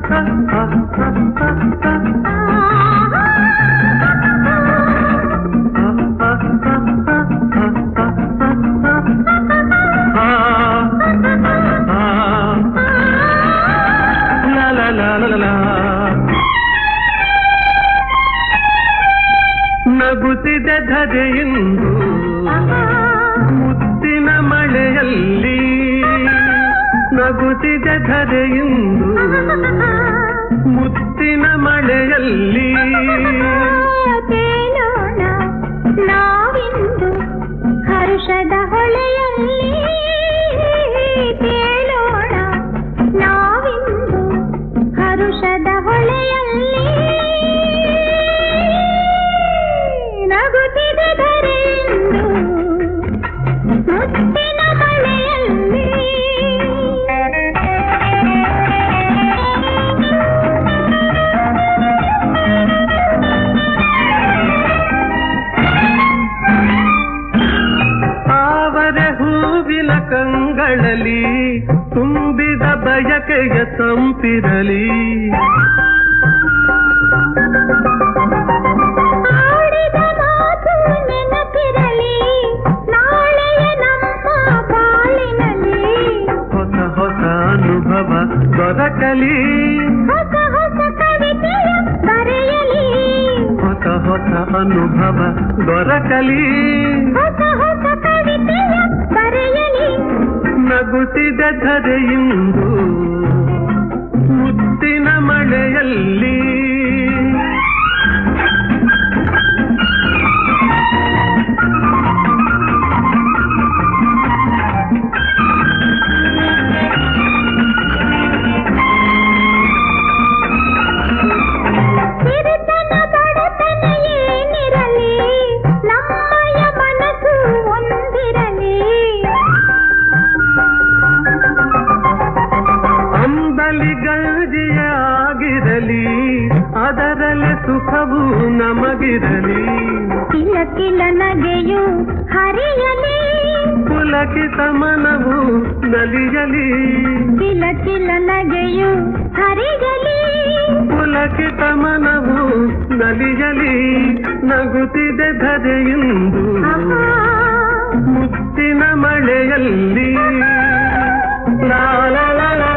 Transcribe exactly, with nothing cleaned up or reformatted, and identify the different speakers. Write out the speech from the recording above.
Speaker 1: ನಗುತ್ತಿದೆ ಧರೆಯಿಂದ ಮುತ್ತಿನ ಮಳೆಯಲ್ಲಿ ನಗುತ್ತಿದೆ ಧರೆಯಿಂದ ಮುತ್ತಿನ ಮಳೆಯಲ್ಲಿ
Speaker 2: ತೇಲೋಣ ನಾವಿಂದು ಹರ್ಷದ ಹೊಳೆಯಲ್ಲಿ ತೇಲೋಣ ನಾವಿಂದು ಹರುಷದ ಹೊಳೆಯಲ್ಲಿ ನಗುತ್ತಿದೆ ಧರೆಯಿಂದ ಮುತ್ತಿನ ಮಳೆಯಲ್ಲಿ
Speaker 1: ಆವರೆ ಹೂವಿನ ಕಂಗಳಲ್ಲಿ ತುಂಬಿದ ಬಯಕೆಯ ತಂಪಿರಲಿ
Speaker 2: ಆಡಿದ ಮಾತು ನೆನಪಿರಲಿ ನಾಳೆಯ ನಮ್ಮ ಬಾಳಿನಲ್ಲಿ
Speaker 1: ಹೊಸ ಹೊಸ ಅನುಭವ ದೊರಕಲಿ
Speaker 2: ಹೊಸ ಹೊಸ ಕವಿತೆಯ ಬರೆಯಲಿ
Speaker 1: ಹೊಸ ಹೊಸ ಅನುಭವ ದೊರಕಲಿ
Speaker 2: ಹೊಸ ಹೊಸ ಕವಿತೆಯ ಬರೆಯಲಿ
Speaker 1: ನಗುತ್ತಿದೆ ಧರೆಯಿಂದ ಮುತ್ತಿನ ಮಳೆಯಲ್ಲಿ
Speaker 2: ಸಿರಿತನ ಬಡತನ ಏನಿರಲಿ ನಮ್ಮಯ ಮನಸ್ಸು ಒಂದಿರಲಿ
Speaker 1: ಅಂಬಲಿ ಗಂಜಿಯಾಗಿರಲಿ ಅದರಲ್ಲಿ ಸುಖವೂ ನಮಗಿರಲಿ
Speaker 2: ಕಿಲ ಕಿಲ ನಗೆಯು ಹರಿಯಲಿ
Speaker 1: ಪುಲಕಿತ ಮನವು ನಲಿಯಲಿ
Speaker 2: ಕಿಲ ಕಿಲ ನಗೆಯು ಹರಿಯಲಿ
Speaker 1: ಪುಲಕಿತ ಮನವು ನಲಿಯಲಿ ನಗುತ್ತಿದೆ ಧರೆಯಿಂದ ಮುತ್ತಿನ ಮಳೆಯಲ್ಲಿ ಲಾ ಲಾ ಲಾ ಲಾ